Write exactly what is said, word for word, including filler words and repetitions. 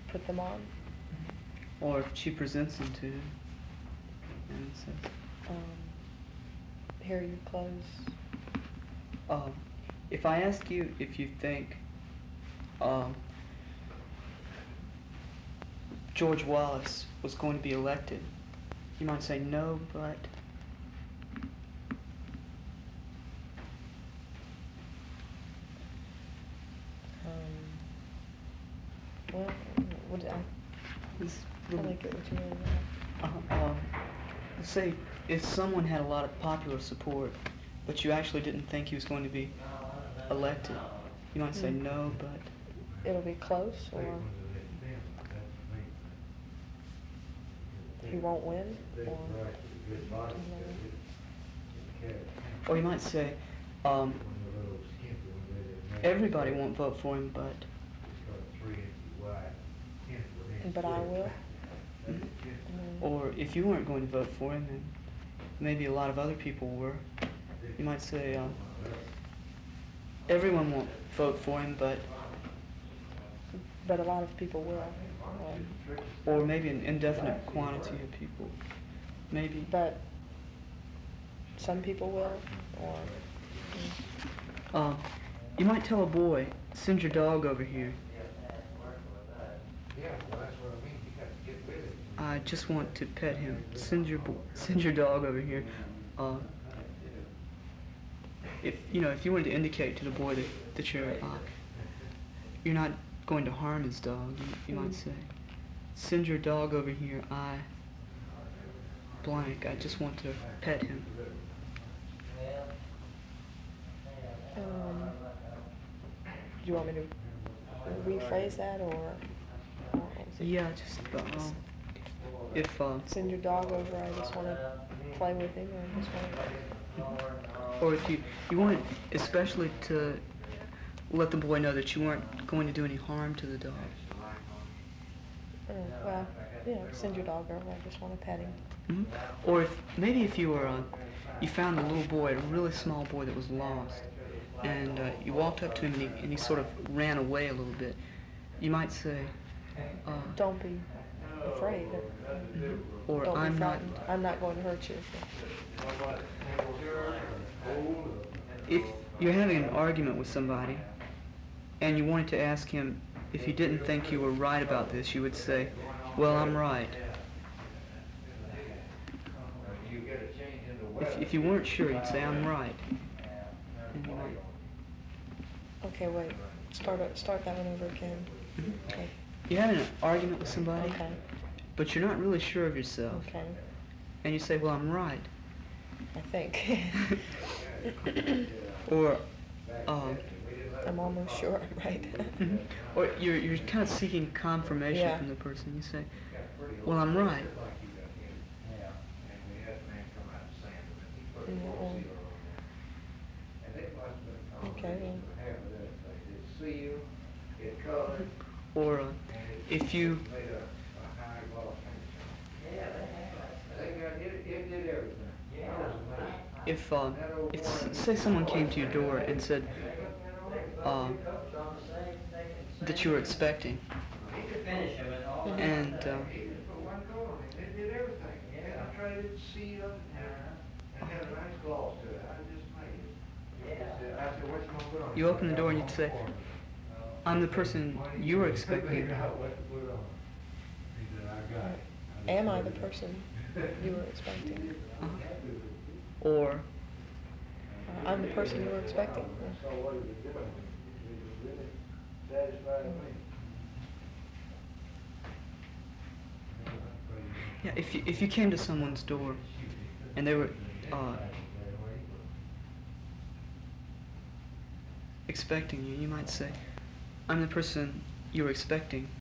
put them on. Or if she presents them to you and says, Um, here are your clothes. um, if I ask you if you think um, George Wallace was going to be elected, you might say no, but Um, well, what I this kind little, of get what you mean now. uh, um, say if someone had a lot of popular support, but you actually didn't think he was going to be elected, you might say Hmm. no, but It'll be close, or he won't win, or or you might say um, everybody won't vote for him, but but I will. Mhm. Mm. Or if you weren't going to vote for him, and maybe a lot of other people were, you might say um, everyone won't vote for him, but But a lot of people will. Um, or maybe an indefinite quantity of people, maybe. but some people will, or Um, you might tell a boy, send your dog over here. I just want to pet him. Send your bo- send your dog over here. Uh, if you know, if you wanted to indicate to the boy that that you're uh, you're not going to harm his dog, you, you might say, send your dog over here. I blank. I just want to pet him. um, do you want me to rephrase that, or, or is it Yeah, just uh, um, if uh, send your dog over? I just want to play with him, or I just want to. or if you you wanted especially to let the boy know that you weren't going to do any harm to the dog. Mm, well, you know, send your dog over. I just want to pet him. Mm-hmm. Or if maybe if you were uh, you found a little boy, a really small boy that was lost, and uh, you walked up to him and he, and he sort of ran away a little bit, you might say, uh, Don't be afraid. mm-hmm. or Don't I'm be not. frightened. I'm not going to hurt you. If you're having an argument with somebody, and you wanted to ask him if you didn't think you were right about this, you would say, well, I'm right. If, if you weren't sure, you'd say, I'm right. And you might, Okay, wait. Start it- start that one over again. Okay. you're having an argument with somebody, Okay. but you're not really sure of yourself. Okay. And you say, well, I'm right. I think. Or, um, I'm almost sure, right? mhm. or you're, you're kind of seeking confirmation Yeah. from the person. You say, well, I'm right. Mm, Okay. Or uh, if you if uh, if s- say someone came to your door and said uh, that you were expecting, and uh, you open the door and you'd say, I'm the person you were expecting. Am I the person you were expecting? Uh-huh. Or Uh, I'm the person you were expecting. yeah, if you, if you came to someone's door and they were uh, expecting you, you might say, I'm the person you were expecting.